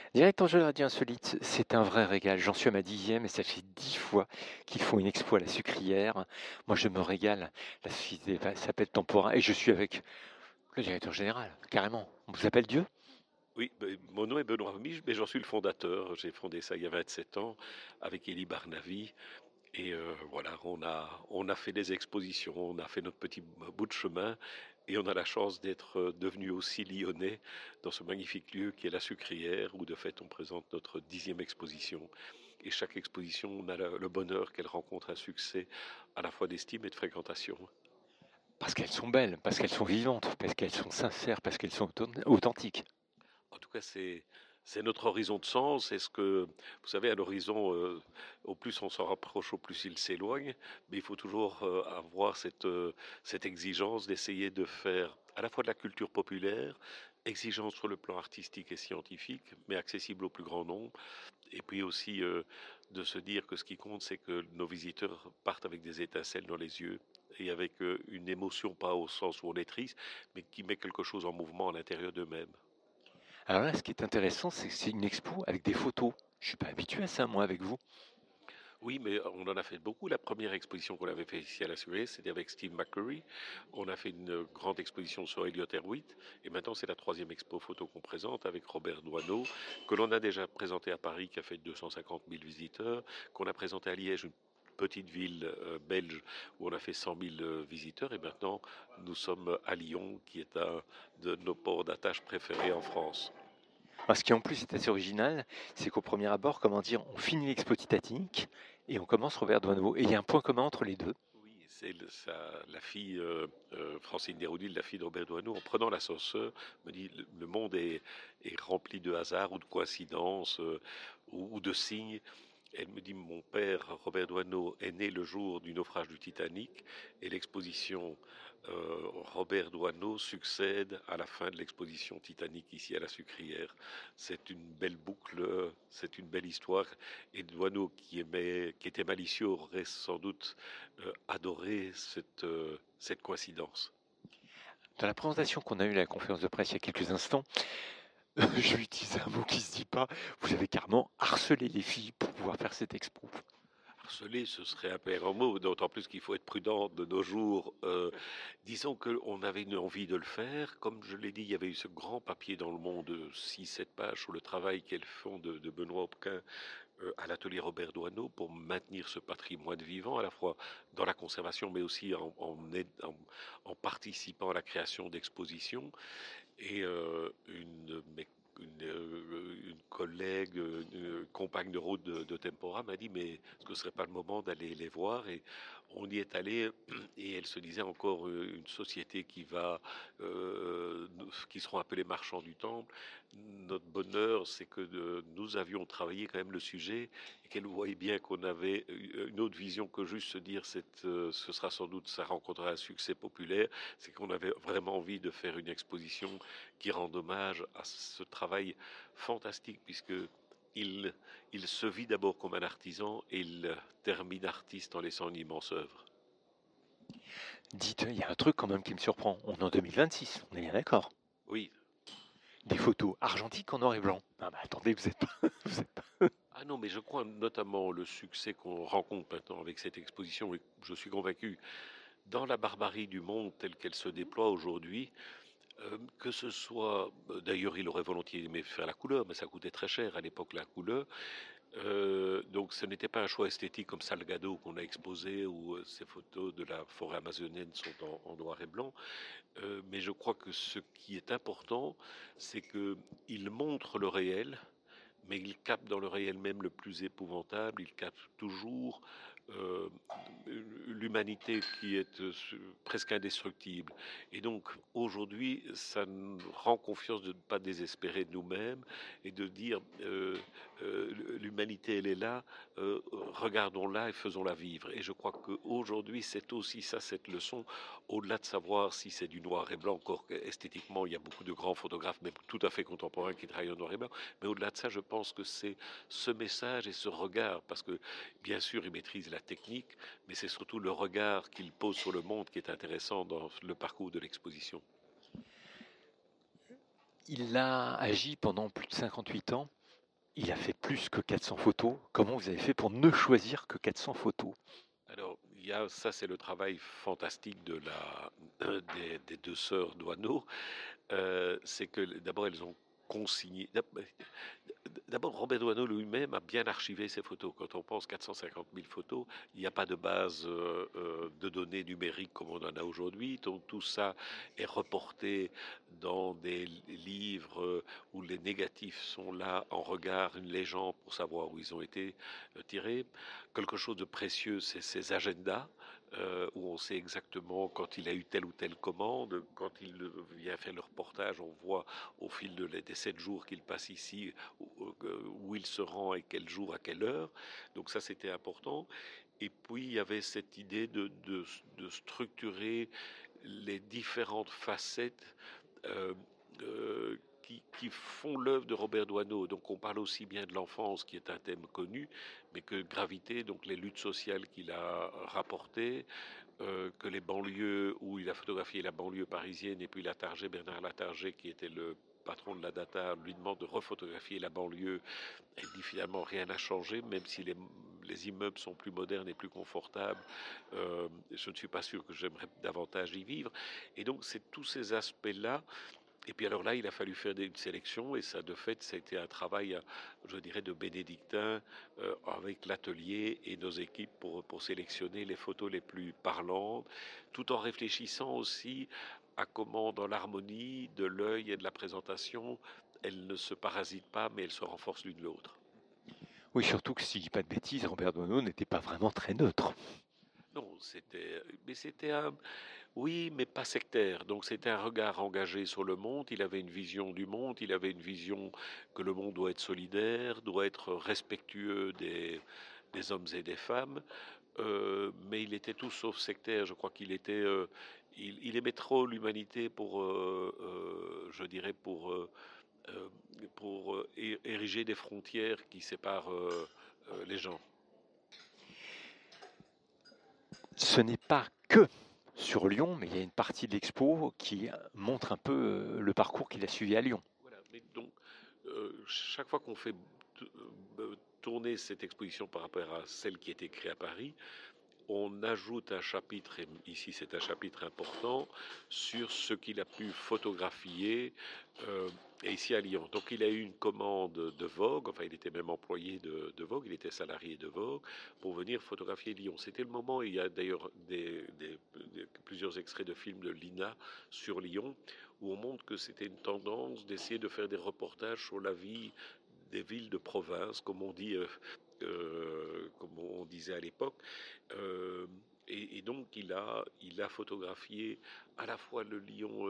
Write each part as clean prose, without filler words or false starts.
Directeur jeu Radio Insolite, c'est un vrai régal. J'en suis à ma 10e et ça fait 10 fois qu'ils font une expo à la Sucrière. Moi, je me régale. La société s'appelle Tempora et je suis avec le directeur général, carrément. On vous appelle Dieu? Oui, mon nom est Benoît Miche, mais j'en suis le fondateur. J'ai fondé ça il y a 27 ans avec Elie Barnavi. Et voilà, on a fait des expositions, on a fait notre petit bout de chemin et on a la chance d'être devenu aussi lyonnais dans ce magnifique lieu qui est la Sucrière, où de fait on présente notre 10e exposition. Et chaque exposition, on a le bonheur qu'elle rencontre un succès à la fois d'estime et de fréquentation. Parce qu'elles sont belles, parce qu'elles sont vivantes, parce qu'elles sont sincères, parce qu'elles sont authentiques. En tout cas, c'est notre horizon de sens. Est-ce que, vous savez, à l'horizon, au plus on s'en rapproche, au plus il s'éloigne. Mais il faut toujours avoir cette exigence d'essayer de faire à la fois de la culture populaire, exigeante sur le plan artistique et scientifique, mais accessible au plus grand nombre. Et puis aussi de se dire que ce qui compte, c'est que nos visiteurs partent avec des étincelles dans les yeux et avec une émotion, pas au sens où on est triste, mais qui met quelque chose en mouvement à l'intérieur d'eux-mêmes. Alors là, ce qui est intéressant, c'est que c'est une expo avec des photos. Je suis pas habitué à ça, moi, avec vous. Oui, mais on en a fait beaucoup. La première exposition qu'on avait fait ici à la Suez, c'était avec Steve McCurry. On a fait une grande exposition sur Elliot Erwitt. Et maintenant, c'est la troisième expo photo qu'on présente avec Robert Doisneau, que l'on a déjà présenté à Paris, qui a fait 250 000 visiteurs, qu'on a présenté à Liège, une petite ville belge où on a fait 100 000 visiteurs. Et maintenant, nous sommes à Lyon, qui est un de nos ports d'attache préférés en France. Alors, ce qui en plus est assez original, c'est qu'au premier abord, comment dire, on finit l'expo Titanic et on commence Robert Doisneau. Et il y a un point commun entre les deux. Oui, c'est la fille, Francine Desroudil, la fille de Robert Doisneau, en prenant l'ascenseur, me dit le monde est rempli de hasards ou de coïncidences ou de signes. Elle me dit mon père, Robert Doisneau, est né le jour du naufrage du Titanic et l'exposition Robert Doisneau succède à la fin de l'exposition Titanic ici à la Sucrière. C'est une belle boucle, c'est une belle histoire. Et Doisneau, qui était malicieux, aurait sans doute adoré cette coïncidence. Dans la présentation qu'on a eue à la conférence de presse il y a quelques instants, je vais utiliser un mot qui se dit pas. Vous avez carrément harcelé les filles pour pouvoir faire cette expo. Harceler, ce serait un peu un grand mot, d'autant plus qu'il faut être prudent de nos jours. Disons qu'on avait une envie de le faire. Comme je l'ai dit, il y avait eu ce grand papier dans le Monde, 6-7 pages, sur le travail qu'elles font de Benoît Hopquin à l'atelier Robert Doisneau pour maintenir ce patrimoine vivant, à la fois dans la conservation, mais aussi en participant à la création d'expositions. Et une collègue, une compagne de route de Tempora m'a dit mais est-ce que ce serait pas le moment d'aller les voir? Et on y est allé et elle se disait encore une société qui seront appelés marchands du temple. Notre bonheur, c'est que nous avions travaillé quand même le sujet et qu'elle voyait bien qu'on avait une autre vision que juste se dire ce sera sans doute, ça rencontrera un succès populaire. C'est qu'on avait vraiment envie de faire une exposition qui rend hommage à ce travail fantastique, puisque il, il se vit d'abord comme un artisan et il termine artiste en laissant une immense œuvre. Dites, il y a un truc quand même qui me surprend. On est en 2026, on est bien d'accord. Oui. Des photos argentiques en noir et blanc. Ah bah attendez, vous êtes pas, vous êtes pas. Ah non, mais je crois notamment le succès qu'on rencontre maintenant avec cette exposition, et je suis convaincu, dans la barbarie du monde telle qu'elle se déploie aujourd'hui, que ce soit, d'ailleurs il aurait volontiers aimé faire la couleur, mais ça coûtait très cher à l'époque la couleur. Donc ce n'était pas un choix esthétique comme Salgado qu'on a exposé où ces photos de la forêt amazonienne sont en noir et blanc. Mais je crois que ce qui est important, c'est qu'il montre le réel, mais il capte dans le réel même le plus épouvantable, il capte toujours euh, l'humanité qui est presque indestructible. Et donc aujourd'hui, ça nous rend confiance de ne pas désespérer de nous-mêmes et de dire l'humanité, elle est là, regardons-la et faisons-la vivre. Et je crois qu'aujourd'hui, c'est aussi ça, cette leçon, au-delà de savoir si c'est du noir et blanc, encore esthétiquement, il y a beaucoup de grands photographes, même tout à fait contemporains, qui travaillent en noir et blanc, mais au-delà de ça, je pense que c'est ce message et ce regard, parce que bien sûr, il maîtrise la technique, mais c'est surtout le regard qu'il pose sur le monde qui est intéressant dans le parcours de l'exposition. Il a agi pendant plus de 58 ans il a fait plus que 400 photos. Comment vous avez fait pour ne choisir que 400 photos? Alors, ça, c'est le travail fantastique des deux sœurs Doisneau. C'est que d'abord, elles ont consigné. D'abord, Robert Doisneau lui-même a bien archivé ses photos. Quand on pense 450 000 photos, il n'y a pas de base de données numériques comme on en a aujourd'hui. Donc tout ça est reporté dans des livres où les négatifs sont là en regard, une légende pour savoir où ils ont été tirés. Quelque chose de précieux, c'est ces agendas. Où on sait exactement quand il a eu telle ou telle commande, quand il vient faire le reportage, on voit au fil des 7 jours qu'il passe ici où il se rend et quel jour, à quelle heure. Donc ça, c'était important. Et puis, il y avait cette idée de structurer les différentes facettes euh, qui font l'œuvre de Robert Doisneau. Donc on parle aussi bien de l'enfance, qui est un thème connu, mais que gravité, donc les luttes sociales qu'il a rapportées, que les banlieues, où il a photographié la banlieue parisienne, et puis Bernard Latarjet, qui était le patron de la Data, lui demande de refotographier la banlieue. Et dit finalement rien n'a changé, même si les immeubles sont plus modernes et plus confortables. Je ne suis pas sûr que j'aimerais davantage y vivre. Et donc c'est tous ces aspects-là. Et puis alors là, il a fallu faire une sélection, et ça, de fait, ça a été un travail, je dirais, de bénédictin avec l'atelier et nos équipes pour sélectionner les photos les plus parlantes, tout en réfléchissant aussi à comment, dans l'harmonie de l'œil et de la présentation, elles ne se parasitent pas, mais elles se renforcent l'une l'autre. Oui, surtout que si je dis pas de bêtises, Robert Doisneau n'était pas vraiment très neutre. Non, c'était un, oui, mais pas sectaire. Donc c'était un regard engagé sur le monde. Il avait une vision du monde. Il avait une vision que le monde doit être solidaire, doit être respectueux des hommes et des femmes. Mais il était tout sauf sectaire. Je crois qu'il était, il aimait trop l'humanité je dirais, euh, ériger des frontières qui séparent les gens. Ce n'est pas que sur Lyon, mais il y a une partie de l'expo qui montre un peu le parcours qu'il a suivi à Lyon. Voilà. Mais donc, chaque fois qu'on fait tourner cette exposition par rapport à celle qui était créée à Paris, on ajoute un chapitre, et ici c'est un chapitre important, sur ce qu'il a pu photographier et ici à Lyon. Donc il a eu une commande de Vogue, enfin il était même employé de Vogue, il était salarié de Vogue, pour venir photographier Lyon. C'était le moment, il y a d'ailleurs plusieurs extraits de films de Lina sur Lyon, où on montre que c'était une tendance d'essayer de faire des reportages sur la vie des villes de province, comme on disait à l'époque. Euh, et donc il a photographié à la fois le Lyon,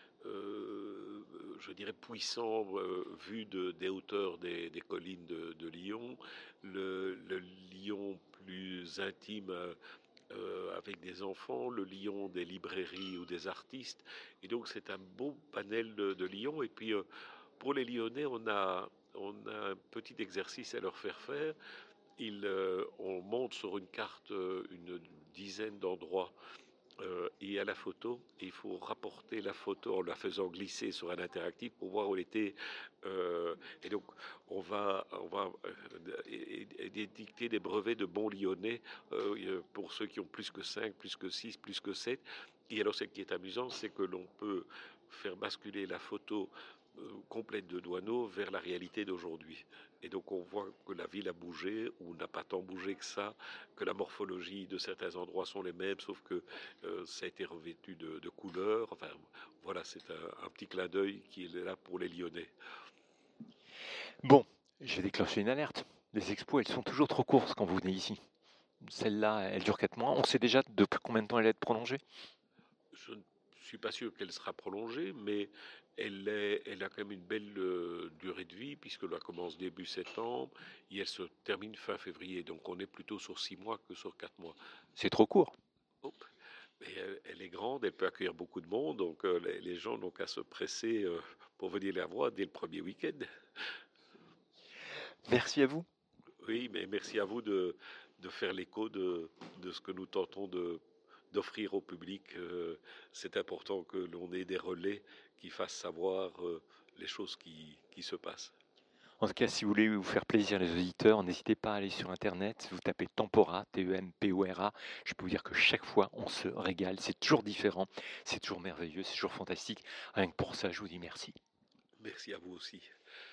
je dirais puissant, vu des hauteurs des collines de Lyon, le Lyon plus intime. Avec des enfants, le Lyon des librairies ou des artistes. Et donc c'est un beau panel de Lyon. Et puis pour les Lyonnais, on a un petit exercice à leur faire faire. On monte sur une carte une dizaine d'endroits et à la photo, et il faut rapporter la photo en la faisant glisser sur un interactif pour voir où elle était. Et donc, on va dicter des brevets de bons lyonnais pour ceux qui ont plus que 5, plus que 6, plus que 7. Et alors, ce qui est amusant, c'est que l'on peut faire basculer la photo complète de Douaneau vers la réalité d'aujourd'hui. Et donc on voit que la ville a bougé, ou n'a pas tant bougé que ça, que la morphologie de certains endroits sont les mêmes, sauf que ça a été revêtu de couleurs. Enfin voilà, c'est un petit clin d'œil qui est là pour les Lyonnais. Bon, j'ai déclenché une alerte. Les expos, elles sont toujours trop courtes quand vous venez ici. Celle-là, elle dure 4 mois. On sait déjà depuis combien de temps elle va être prolongée? Je ne suis pas sûr qu'elle sera prolongée, mais elle a quand même une belle durée de vie, puisqu'elle commence début septembre et elle se termine fin février. Donc on est plutôt sur 6 mois que sur 4 mois. C'est trop court. Hop. Mais elle est grande, elle peut accueillir beaucoup de monde, donc les gens n'ont qu'à se presser pour venir la voir dès le premier week-end. Merci à vous. Oui, mais merci à vous de faire l'écho de ce que nous tentons d'offrir au public. C'est important que l'on ait des relais qui fassent savoir les choses qui se passent. En tout cas, si vous voulez vous faire plaisir les auditeurs, n'hésitez pas à aller sur internet, vous tapez Tempora, Tempora. Je peux vous dire que chaque fois, on se régale, c'est toujours différent, c'est toujours merveilleux, c'est toujours fantastique. Rien que pour ça, je vous dis merci. Merci à vous aussi.